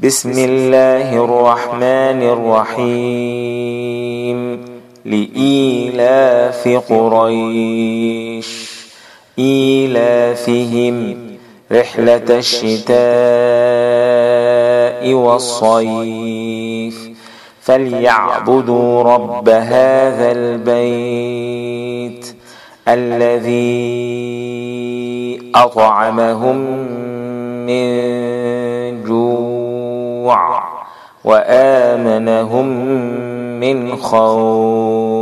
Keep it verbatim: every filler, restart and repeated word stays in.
بسم الله الرحمن الرحيم لإيلاف قريش إيلافهم رحلة الشتاء والصيف فليعبدوا رب هذا البيت الذي أطعمهم من جوع وآمنهم من خوف.